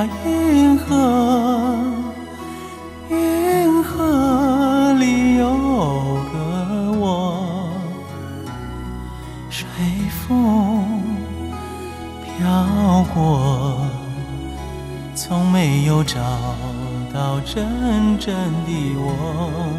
呀，云河，云河里有个我，随风飘过，从没有找到真正的我。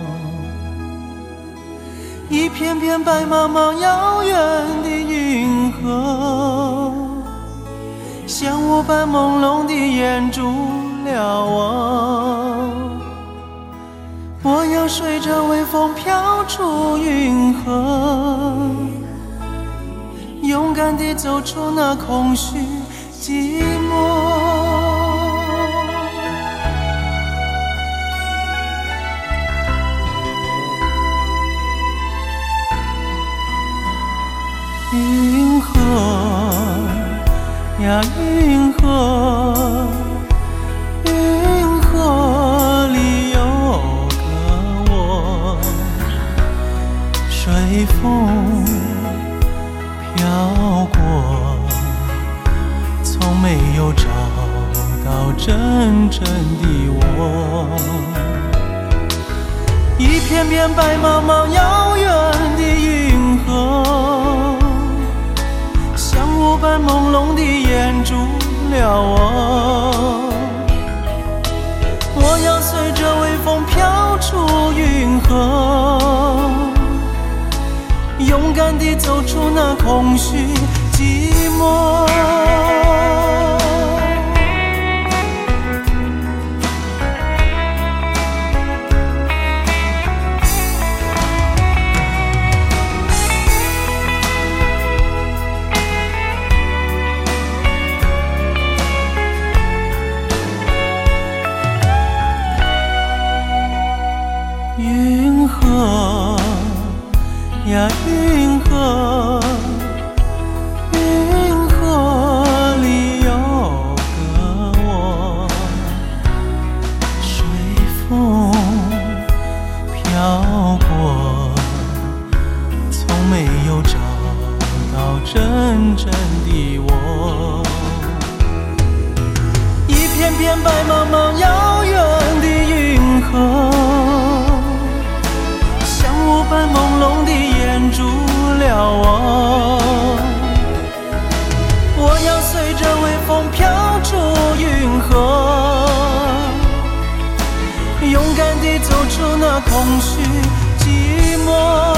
一片片白茫茫遥远的云河，像雾般朦胧地掩住了我。我要随着微风飘出云河，勇敢地走出那空虚寂寞。云河呀，云河，云河里有个我，随风飘过，从没有找到真正的我。一片片白茫茫遥远的云河，像雾般朦胧地掩住了我。我要随着微风飘出云河，勇敢地走出那空虚寂寞。云河呀，云河，云河里有个我，随风飘过，从没有找到真正的我。一片片白茫茫遥远的云河，雾般朦胧地掩住了我。我要随着微风飘出云河，勇敢地走出那空虚寂寞。